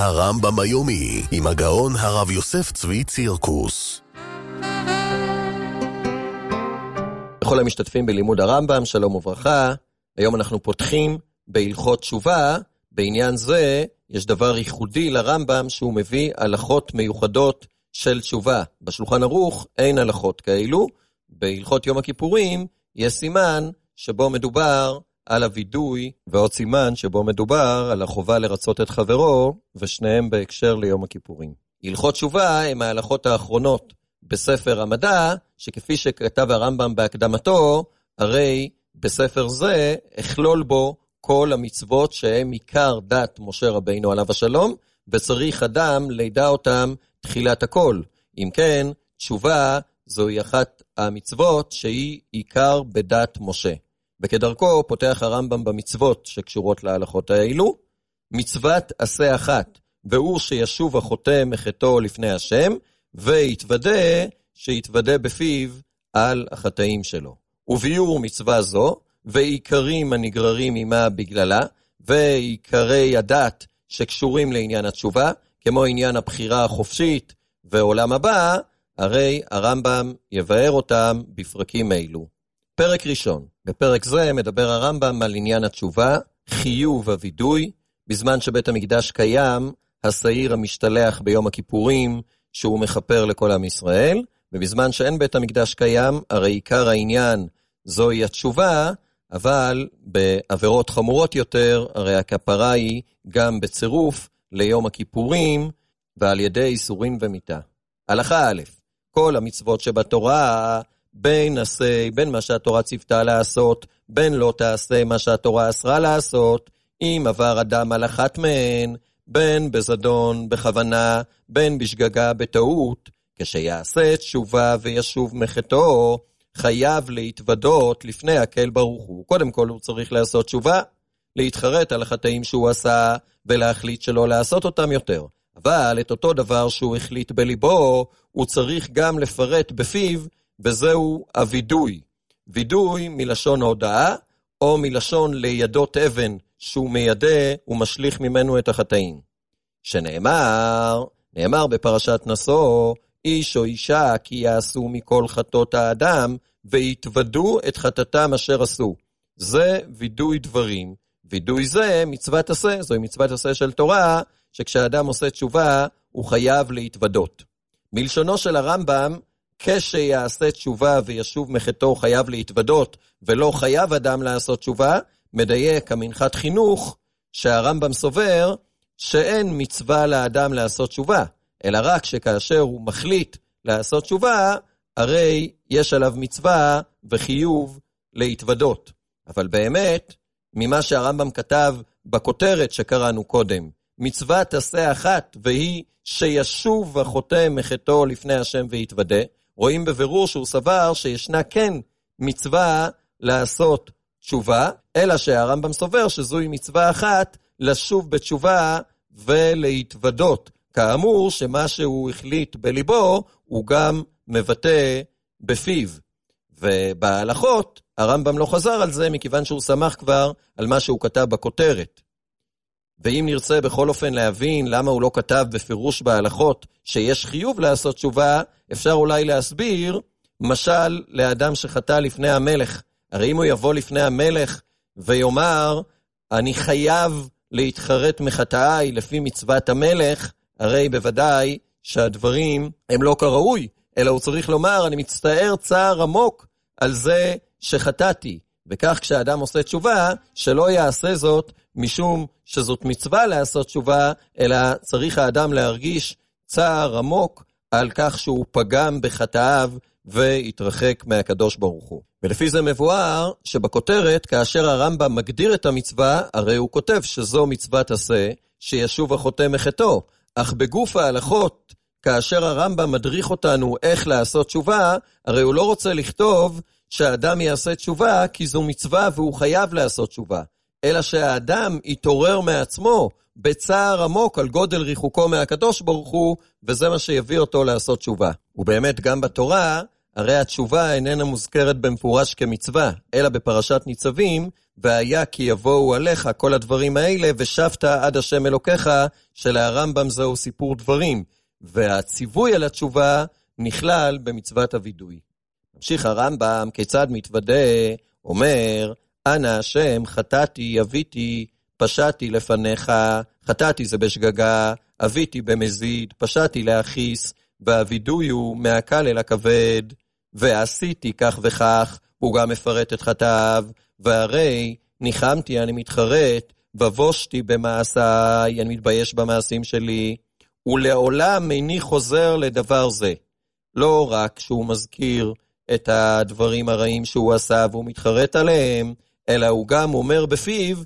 הרמב"ם היומי עם הגאון הרב יוסף צבי צירקוס. לכל המשתתפים בלימוד הרמב"ם, שלום וברכה. היום אנחנו פותחים בהלכות תשובה. בעניין זה יש דבר ייחודי לרמב"ם שהוא מביא הלכות מיוחדות של תשובה. בשולחן ערוך אין הלכות כאלו. בהלכות יום הכיפורים יש סימן שבו מדובר על הוידוי, ועוד סימן שבו מדובר על החובה לרצות את חברו, ושניהם בהקשר ליום הכיפורים. הלכות תשובה הם ההלכות האחרונות בספר המדע, שכפי שכתב הרמב"ם בהקדמתו, הרי בספר זה הכלול בו כל המצוות שהם עיקר דת משה רבינו עליו השלום, וצריך אדם לידע אותם תחילת הכל. אם כן, תשובה זוהי אחת המצוות שהיא עיקר בדת משה. וכדרכו פותח הרמב"ם במצוות שקשורות להלכות האלו, מצוות עשה אחת, והוא שישוב החוטא מחטאו לפני השם, ויתוודה שיתוודה בפיו על החטאים שלו. וביאור מצווה זו, ועיקרים הנגררים עמה בגללה, ועיקרי הדת שקשורים לעניין התשובה, כמו עניין הבחירה החופשית ועולם הבא, הרי הרמב"ם יבאר אותם בפרקים אלו. פרק ראשון. בפרק זה מדבר הרמב"ם על עניין התשובה, חיוב הוידוי, בזמן שבית המקדש קיים, השעיר המשתלח ביום הכיפורים, שהוא מכפר לכל עם ישראל, ובזמן שאין בית המקדש קיים, הרי עיקר העניין זוהי התשובה, אבל בעבירות חמורות יותר, הרי הכפרה היא גם בצירוף ליום הכיפורים, ועל ידי איסורים ומיתה. הלכה א', כל המצוות שבתורה, בין מה שהתורה ציוותה לעשות, בין לא תעשה מה שהתורה אסרה לעשות, אם עבר אדם על אחת מהן, בין בזדון, בכוונה, בין בשגגה, בטעות, כשיעשה תשובה וישוב מחטאו, חייב להתוודות לפני הקהל ברוך הוא. קודם כל הוא צריך לעשות תשובה, להתחרט על החטאים שהוא עשה, ולהחליט שלא לעשות אותם יותר. אבל את אותו דבר שהוא החליט בליבו, הוא צריך גם לפרט בפיו, וזהו הוידוי. וידוי מלשון הודאה, או מלשון לידות אבן, שהוא מיידה ומשליך ממנו את החטאים. שנאמר בפרשת נשוא, איש או אישה כי יעשו מכל חטאות האדם, ויתוודו את חטאתם אשר עשו. זה וידוי דברים. וידוי זה מצוות עשה, זוהי מצוות עשה של תורה, שכשאדם עושה תשובה, הוא חייב להתוודות. מלשונו של הרמב"ם, כשיעשה תשובה וישוב מחטאו חייב להתוודות, ולא חייב אדם לעשות תשובה, מדייק המנחת חינוך, שהרמב"ם סובר שאין מצווה לאדם לעשות תשובה, אלא רק שכאשר הוא מחליט לעשות תשובה, הרי יש עליו מצווה וחיוב להתוודות. אבל באמת, ממה שהרמב"ם כתב בכותרת שקראנו קודם, מצוות עשה אחת, והיא שישוב החוטא מחטאו לפני השם ויתוודה, רואים בבירור שהוא סבר שישנה כן מצווה לעשות תשובה, אלא שהרמב"ם סובר שזוהי מצווה אחת לשוב בתשובה ולהתוודות. כאמור שמה שהוא החליט בליבו הוא גם מבטא בפיו. ובהלכות הרמב"ם לא חזר על זה מכיוון שהוא שמח כבר על מה שהוא כתב בכותרת. ואם נרצה בכל אופן להבין למה הוא לא כתב בפירוש בהלכות שיש חיוב לעשות תשובה, אפשר אולי להסביר משל לאדם שחטא לפני המלך. הרי אם הוא יבוא לפני המלך ויאמר, אני חייב להתחרט מחטאי לפי מצוות המלך, הרי בוודאי שהדברים הם לא כראוי, אלא הוא צריך לומר, אני מצטער צער עמוק על זה שחטאתי. וכך כשאדם עושה תשובה, שלא יעשה זאת משום שזאת מצווה לעשות תשובה, אלא צריך האדם להרגיש צער עמוק על כך שהוא פגם בחטאיו והתרחק מהקדוש ברוך הוא. ולפי זה מבואר שבכותרת, כאשר הרמב"ם מגדיר את המצווה, הרי הוא כותב שזו מצוות עשה, שישוב החוטא מחטאו. אך בגוף ההלכות, כאשר הרמב"ם מדריך אותנו איך לעשות תשובה, הרי הוא לא רוצה לכתוב שהאדם יעשה תשובה כי זו מצווה והוא חייב לעשות תשובה, אלא שהאדם יתעורר מעצמו בצער עמוק על גודל ריחוקו מהקדוש ברוך הוא, וזה מה שיביא אותו לעשות תשובה. ובאמת גם בתורה, הרי התשובה איננה מוזכרת במפורש כמצווה, אלא בפרשת ניצבים, והיה כי יבואו עליך כל הדברים האלה, ושבת עד השם אלוקיך, שלרמב"ם זהו סיפור דברים, והציווי על התשובה נכלל במצוות הוידוי. ממשיך הרמב"ם, כיצד מתוודה, אומר, אנא השם חטאתי, אביתי, פשעתי לפניך, חטאתי זה בשגגה, אביתי במזיד, פשעתי להכיס, והוידוי הוא מהקל אל הכבד, ועשיתי כך וכך, הוא גם מפרט את חטאיו, והרי ניחמתי, אני מתחרט, ובושתי במעשיי, אני מתבייש במעשים שלי, ולעולם איני חוזר לדבר זה. לא רק שהוא מזכיר את הדברים הרעים שהוא עשה והוא מתחרט עליהם, אלא הוא גם אומר בפיו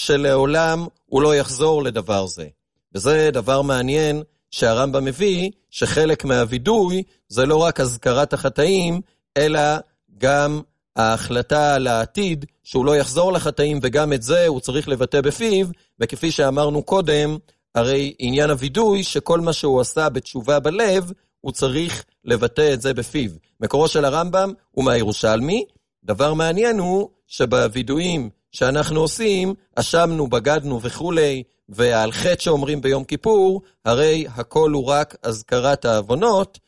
שלעולם הוא לא יחזור לדבר זה. וזה דבר מעניין שהרמב"ם מביא, שחלק מהוידוי זה לא רק הזכרת החטאים, אלא גם ההחלטה על העתיד שהוא לא יחזור לחטאים, וגם את זה הוא צריך לבטא בפיו, וכפי שאמרנו קודם, הרי עניין הוידוי שכל מה שהוא עשה בתשובה בלב, הוא צריך לבטא את זה בפיו. מקורו של הרמב"ם הוא מהירושלמי. דבר מעניין הוא שבוידויים שאנחנו עושים, אשמנו, בגדנו וכולי, ועל חטא שאומרים ביום כיפור, הרי הכל הוא רק הזכרת העוונות,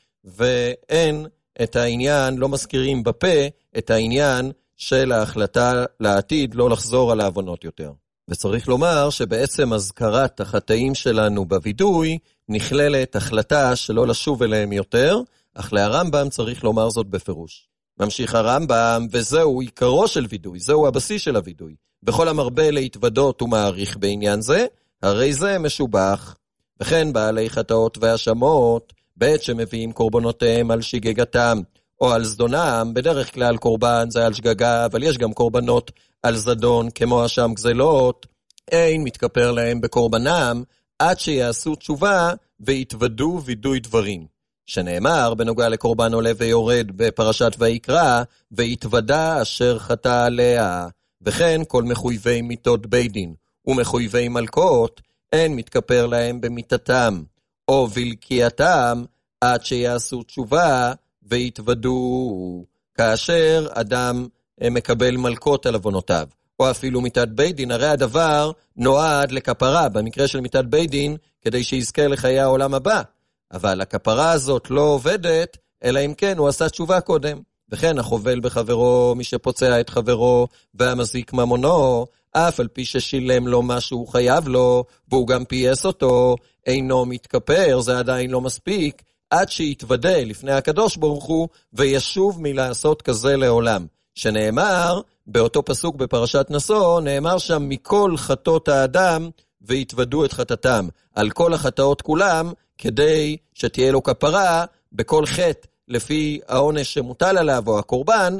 ואין את העניין, לא מזכירים בפה, את העניין של ההחלטה לעתיד לא לחזור על העוונות יותר. וצריך לומר שבעצם הזכרת החטאים שלנו בוידוי, נכללת החלטה שלא לשוב אליהם יותר, אך להרמב"ם צריך לומר זאת בפירוש. ממשיך הרמב"ם, וזהו עיקרו של וידוי, זהו הבסיס של הוידוי. בכל המרבה להתוודות ומעריך בעניין זה, הרי זה משובח. וכן בעלי חטאות והאשמות, בעת שמביאים קורבנותיהם על שגגתם, או על זדונם, בדרך כלל קורבן זה על שגגה, אבל יש גם קורבנות על זדון, כמו אשם גזלות, אין מתכפר להם בקורבנם, עד שיעשו תשובה ויתוודו וידוי דברים. שנאמר בנוגע לקורבן עולה ויורד בפרשת ויקרא, ויתוודה אשר חטא עליה, וכן כל מחויבי מיתות בית דין, ומחויבי מלכות, אין מתכפר להם במיתתם, או בלקייתם, עד שיעשו תשובה ויתוודו, כאשר אדם מקבל מלכות על עוונותיו, או אפילו מיתת בית דין, הרי הדבר נועד לכפרה, במקרה של מיתת בית דין, כדי שיזכה לחיי העולם הבא, אבל הכפרה הזאת לא עובדת, אלא אם כן הוא עשה תשובה קודם, וכן החובל בחברו, מי שפוצע את חברו, והמזיק ממונו, אף על פי ששילם לו מה שהוא חייב לו, והוא גם פייס אותו, אינו מתכפר, זה עדיין לא מספיק, עד שיתוודה לפני הקדוש ברוך הוא, וישוב מלעשות כזה לעולם. שנאמר, באותו פסוק בפרשת נשוא, נאמר שם מכל חטאות האדם, ויתוודו את חטאתם. על כל החטאות כולם, כדי שתהיה לו כפרה, בכל חטא, לפי העונש שמוטל עליו או הקורבן,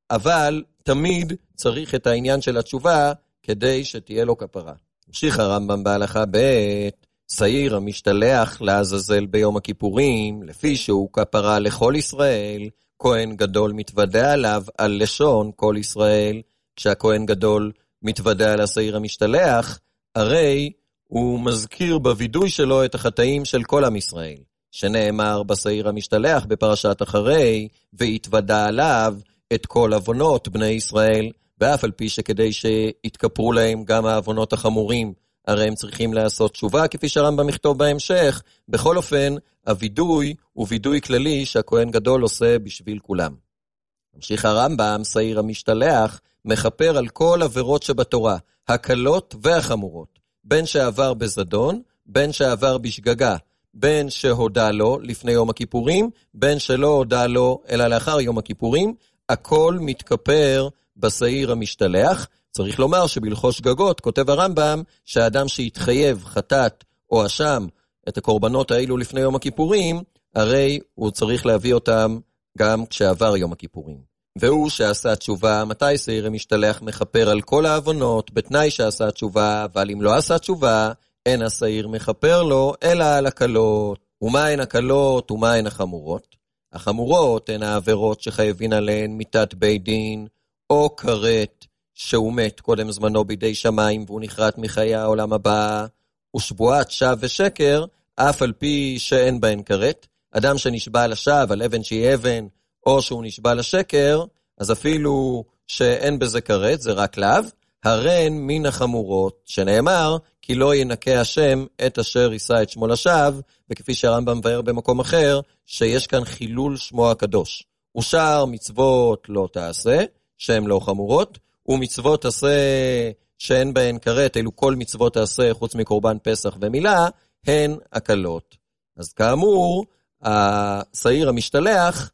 אבל תמיד צריך את העניין של התשובה, כדי שתהיה לו כפרה. המשיך הרמב"ם בהלכה ב' שעיר המשתלח לעזאזל ביום הכיפורים, לפי שהוא כפרה לכל ישראל, כהן גדול מתוודה עליו על לשון כל ישראל, כשהכהן גדול מתוודה על השעיר המשתלח, הרי הוא מזכיר בוידוי שלו את החטאים של כל עם ישראל, שנאמר בשעיר המשתלח בפרשת אחרי, והתוודה עליו את כל עוונות בני ישראל, ואף על פי שכדי שיתכפרו להם גם העוונות החמורים, הרי הם צריכים לעשות תשובה, כפי שהרמב"ם יכתוב בהמשך. בכל אופן, הוידוי הוא וידוי כללי שהכהן גדול עושה בשביל כולם. ממשיך הרמב"ם, שעיר המשתלח, מכפר על כל עבירות שבתורה, הקלות והחמורות, בין שעבר בזדון, בין שעבר בשגגה, בין שהודע לו לפני יום הכיפורים, בין שלא הודע לו אלא לאחר יום הכיפורים, הכל מתכפר בשעיר המשתלח. צריך לומר שבהלכות שגגות כותב הרמב"ם שהאדם שהתחייב חטאת או אשם את הקורבנות האלו לפני יום הכיפורים, הרי הוא צריך להביא אותם גם כשעבר יום הכיפורים. והוא שעשה תשובה, מתי שעיר המשתלח מכפר על כל העוונות, בתנאי שעשה תשובה, אבל אם לא עשה תשובה, אין השעיר מכפר לו, אלא על הקלות. ומה הן הקלות ומה הן החמורות? החמורות הן העבירות שחייבים עליהן מיתת בית דין, או כרת שהוא מת קודם זמנו בידי שמיים, והוא נחרט מחיי העולם הבא, ושבועת שווא ושקר, אף על פי שאין בהן כרת. אדם שנשבע על השווא, על אבן שהיא אבן, או שהוא נשבע לשקר, אז אפילו שאין בזה כרת, זה רק לאו, הרן מן החמורות, שנאמר, כי לא ינקה השם את אשר יישא את שמו לשווא, וכפי שהרמב"ם מבאר במקום אחר, שיש כאן חילול שמו הקדוש. ושאר מצוות לא תעשה, שהן לא חמורות, ומצוות תעשה שאין בהן כרת, אלו כל מצוות תעשה חוץ מקורבן פסח ומילה, הן הקלות. אז כאמור, השעיר המשתלח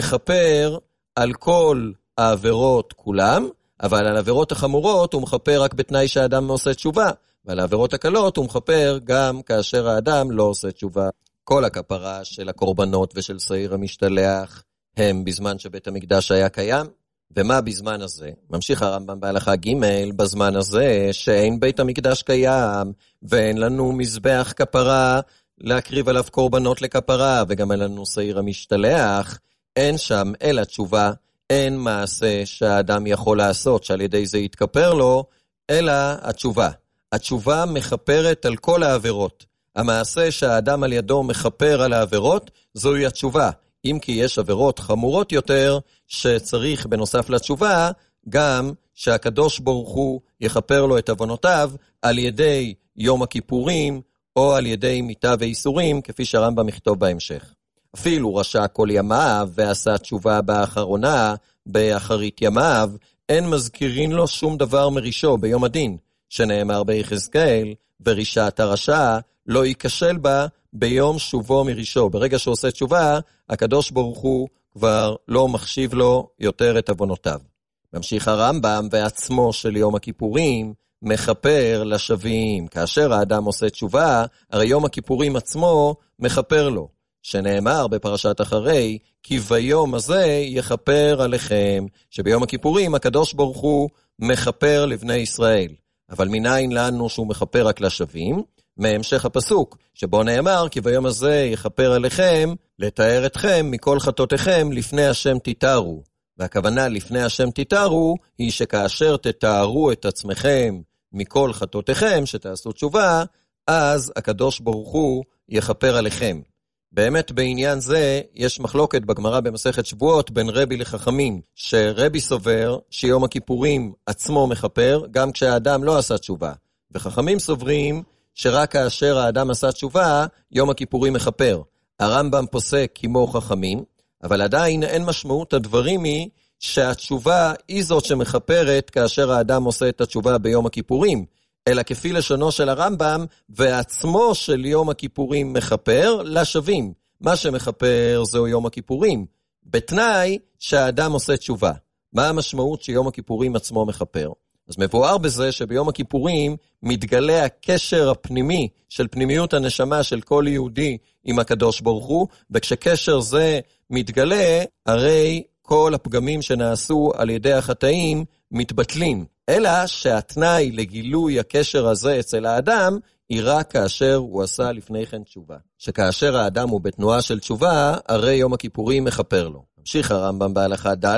מכפר על כל העבירות כולם, אבל על העבירות החמורות הוא מכפר רק בתנאי שהאדם עושה תשובה, ועל העבירות הקלות הוא מכפר גם כאשר האדם לא עושה תשובה. כל הכפרה של הקורבנות ושל שעיר המשתלח הם בזמן שבית המקדש היה קיים, ומה בזמן הזה? ממשיך הרמב"ם בהלכה ג' בזמן הזה שאין בית המקדש קיים, ואין לנו מזבח כפרה להקריב עליו קורבנות לכפרה, וגם אין לנו שעיר המשתלח, אין שם אלא תשובה, אין מעשה שהאדם יכול לעשות שעל ידי זה יתכפר לו, אלא התשובה. התשובה מכפרת על כל העבירות. המעשה שהאדם על ידו מכפר על העבירות, זוהי התשובה. אם כי יש עבירות חמורות יותר, שצריך בנוסף לתשובה, גם שהקדוש ברוך הוא יכפר לו את עוונותיו, על ידי יום הכיפורים, או על ידי מיתה ואיסורים, כפי שהרמב"ם יכתוב בהמשך. אפילו רשע כל ימיו, ועשה תשובה באחרונה, באחרית ימיו, אין מזכירין לו שום דבר מרישו ביום הדין, שנאמר ביחזקאל, ורשעת הרשע לא ייכשל בה ביום שובו מרישו. ברגע שעושה תשובה, הקדוש ברוך הוא כבר לא מחשיב לו יותר את עוונותיו. ממשיך הרמב"ם, ועצמו של יום הכיפורים מכפר לשווים. כאשר האדם עושה תשובה, הרי יום הכיפורים עצמו מכפר לו. שנאמר בפרשת אחרי, כי ביום הזה יכפר עליכם, שביום הכיפורים הקדוש ברוך הוא מכפר לבני ישראל. אבל מניין לנו שהוא מכפר רק לשווים? מהמשך הפסוק, שבו נאמר, כי ביום הזה יכפר עליכם, לתאר אתכם מכל חטאותיכם לפני השם תתארו. והכוונה לפני השם תתארו, היא שכאשר תתארו את עצמכם מכל חטאותיכם, שתעשו תשובה, אז הקדוש ברוך הוא יכפר עליכם. באמת בעניין זה יש מחלוקת בגמרא במסכת שבועות בין רבי לחכמים, שרבי סובר שיום הכיפורים עצמו מכפר גם כשהאדם לא עשה תשובה, וחכמים סוברים שרק כאשר האדם עשה תשובה יום הכיפורים מכפר. הרמב"ם פוסק כמו חכמים, אבל עדיין אין משמעות הדברים היא שהתשובה היא זאת שמכפרת כאשר האדם עושה את התשובה ביום הכיפורים, אלא כפי לשונו של הרמב"ם, ועצמו של יום הכיפורים מכפר לשווים. מה שמכפר זהו יום הכיפורים, בתנאי שהאדם עושה תשובה. מה המשמעות שיום הכיפורים עצמו מכפר? אז מבואר בזה שביום הכיפורים מתגלה הקשר הפנימי של פנימיות הנשמה של כל יהודי עם הקדוש ברוך הוא, וכשקשר זה מתגלה, הרי כל הפגמים שנעשו על ידי החטאים מתבטלים. אלא שהתנאי לגילוי הקשר הזה אצל האדם, היא רק כאשר הוא עשה לפני כן תשובה. שכאשר האדם הוא בתנועה של תשובה, הרי יום הכיפורים מכפר לו. ממשיך הרמב"ם בהלכה ד'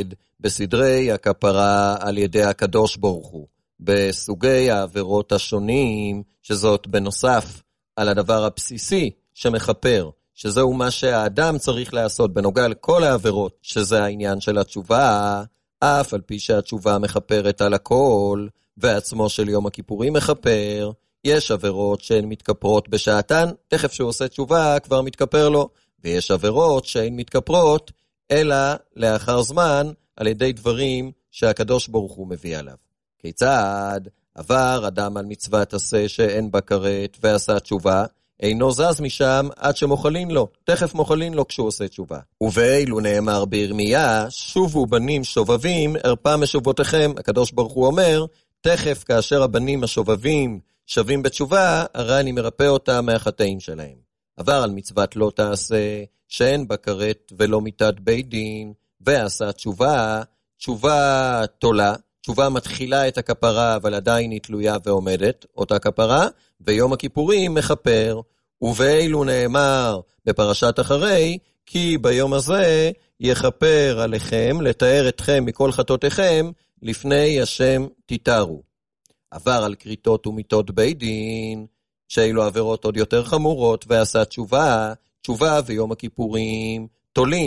בסדרי הכפרה על ידי הקדוש ברוך הוא, בסוגי העבירות השונים, שזאת בנוסף על הדבר הבסיסי שמכפר, שזהו מה שהאדם צריך לעשות בנוגע לכל העבירות, שזה העניין של התשובה, אף על פי שהתשובה מכפרת על הכל, ועצמו של יום הכיפורים מכפר, יש עבירות שהן מתכפרות בשעתן, תכף שהוא עושה תשובה כבר מתכפר לו, ויש עבירות שהן מתכפרות, אלא לאחר זמן, על ידי דברים שהקדוש ברוך הוא מביא עליו. כיצד עבר אדם על מצוות עשה שאין בה כרת ועשה תשובה, אינו זז משם עד שמוכלין לו, תכף מוכלין לו כשהוא עושה תשובה. ובאילו נאמר בירמיה, שובו בנים שובבים, הרפה משובותיכם, הקדוש ברוך הוא אומר, תכף כאשר הבנים השובבים שווים בתשובה, הרי אני מרפא אותם מהחטאים שלהם. עבר על מצוות לא תעשה, שאין בה כרת ולא מיתת בית דין, ועשה תשובה, תשובה תולה, תשובה מתחילה את הכפרה, אבל עדיין היא תלויה ועומדת, אותה כפרה, ויום הכיפורים מכפר, ובאילו נאמר בפרשת אחרי, כי ביום הזה יכפר עליכם, לתאר אתכם מכל חטאותיכם, לפני השם תתארו. עבר על כריתות ומיתות בית דין, שאילו עבירות עוד יותר חמורות, ועשה תשובה, תשובה ויום הכיפורים תולין,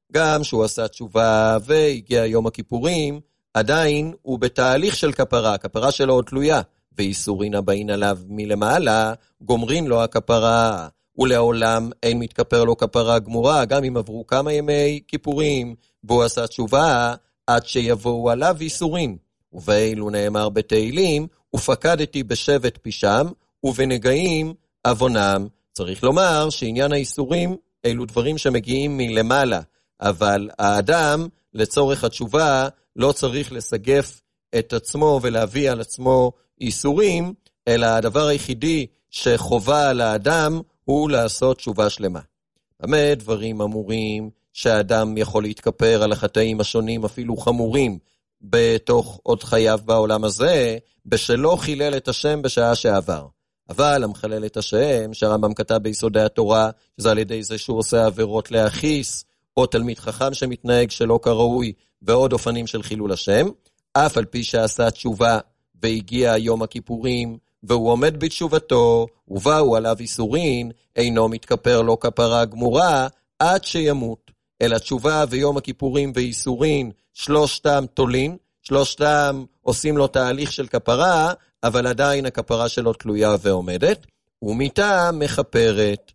גם שהוא עשה תשובה והגיע יום הכיפורים, עדיין הוא בתהליך של כפרה, הכפרה שלו עוד תלויה, ואיסורין הבאים עליו מלמעלה, גומרים לו הכפרה, ולעולם אין מתכפר לו כפרה גמורה, גם אם עברו כמה ימי כיפורים, והוא עשה תשובה, עד שיבואו עליו איסורין. ובאילו נאמר בתהילים, ופקדתי בשבט פישם, ובנגעים עוונם. צריך לומר שעניין האיסורים, אלו דברים שמגיעים מלמעלה, אבל האדם לצורך התשובה לא צריך לסגף את עצמו ולהביא על עצמו איסורים, אלא הדבר היחידי שחובה על האדם הוא לעשות תשובה שלמה. באמת דברים אמורים שהאדם יכול להתכפר על החטאים השונים אפילו חמורים בתוך עוד חייו בעולם הזה, בשלא חילל את השם בשעה שעבר. אבל המחלל את השם, שהרמב"ם כתב ביסודי התורה, שזה על ידי זה שהוא עושה עבירות להכיס, או תלמיד חכם שמתנהג שלא כראוי, ועוד אופנים של חילול השם, אף על פי שעשה תשובה והגיע יום הכיפורים, והוא עומד בתשובתו, ובאו עליו איסורין, אינו מתכפר לו כפרה גמורה, עד שימות. אלא תשובה ויום הכיפורים ואיסורין, שלושתם תולין, שלושתם עושים לו תהליך של כפרה, אבל עדיין הכפרה שלו תלויה ועומדת, ומיתה מכפרת,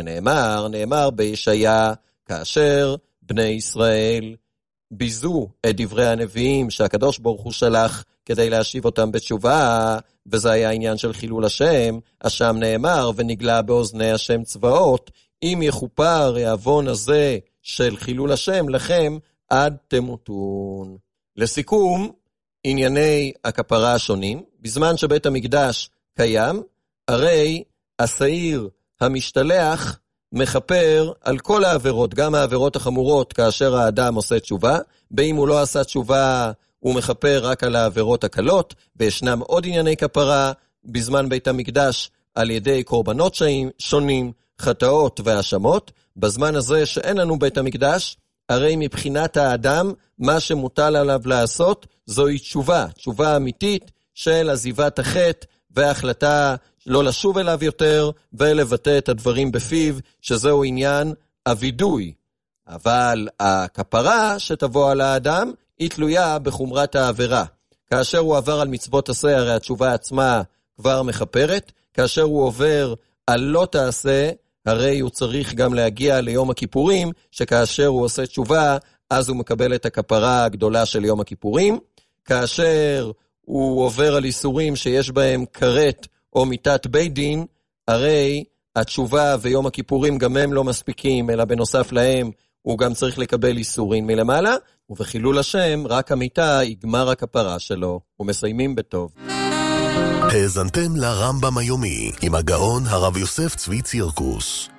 שנאמר בישעיה, כאשר בני ישראל ביזו את דברי הנביאים שהקדוש ברוך הוא שלח כדי להשיב אותם בתשובה, וזה היה העניין של חילול השם, השם נאמר ונגלה באוזני השם צבאות, אם יכופר העוון הזה של חילול השם לכם עד תמותון. לסיכום, ענייני הכפרה השונים, בזמן שבית המקדש קיים, הרי השעיר המשתלח מכפר על כל העבירות, גם העבירות החמורות כאשר האדם עושה תשובה, באם הוא לא עשה תשובה הוא מכפר רק על העבירות הקלות, וישנם עוד ענייני כפרה בזמן בית המקדש על ידי קורבנות שונים, חטאות והאשמות. בזמן הזה שאין לנו בית המקדש, הרי מבחינת האדם מה שמוטל עליו לעשות זוהי תשובה, תשובה אמיתית של עזיבת החטא וההחלטה לא לשוב אליו יותר ולבטא את הדברים בפיו, שזהו עניין הווידוי. אבל הכפרה שתבוא על האדם היא תלויה בחומרת העבירה. כאשר הוא עבר על מצוות עשה, הרי התשובה עצמה כבר מכפרת. כאשר הוא עובר על לא תעשה, הרי הוא צריך גם להגיע ליום הכיפורים, שכאשר הוא עושה תשובה, אז הוא מקבל את הכפרה הגדולה של יום הכיפורים. כאשר הוא עובר על איסורים שיש בהם כרת או מיתת בית דין, הרי התשובה ויום הכיפורים גם הם לא מספיקים, אלא בנוסף להם הוא גם צריך לקבל איסורים מלמעלה, ובחילול השם רק המיתה היא גמר הכפרה שלו, ומסיימים בטוב. האזנתם לרמב"ם היומי עם הגאון הרב יוסף צבי צירקוס.